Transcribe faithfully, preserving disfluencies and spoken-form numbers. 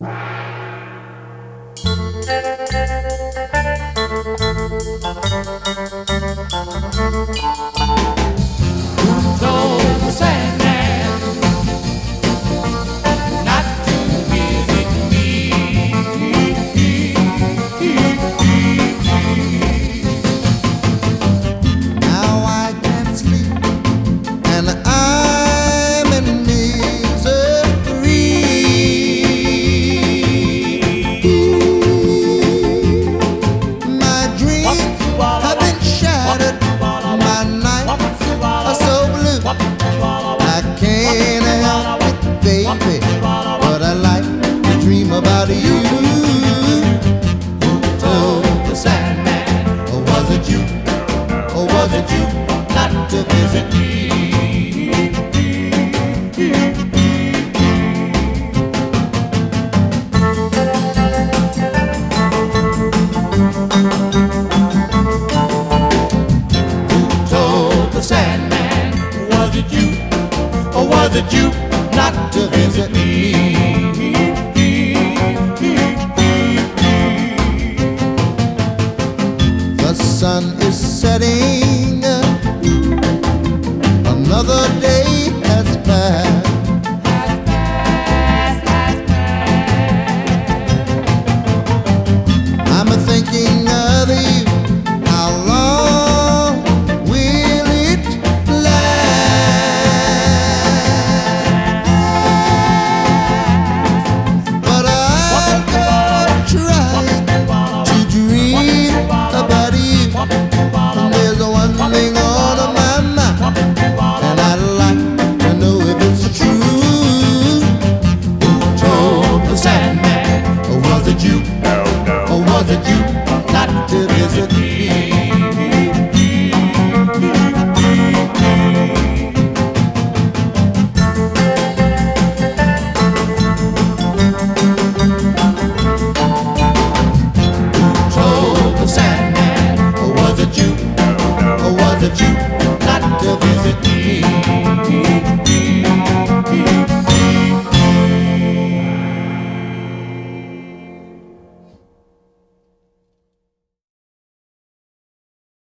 told the Sandman not to visit me? Now I can't sleep and I'm in misery. My dreams have been shattered, my nights are so blue. I can't help it, baby, but I like to dream about you. Who told the Sandman, or was it you? Or was it you not to visit me? Who told the Sandman, was it you? Or was it you not to visit me? The sun is setting, another day has passed. I'm thinking of you, how long will it last? But I've got to try to dream about you. There's one thing on my mind, and I'd like to know if it's true. Who told the Sandman, or was it you? Or was it you not to visit me? Who told the Sandman, or was it you? Or was it you not to visit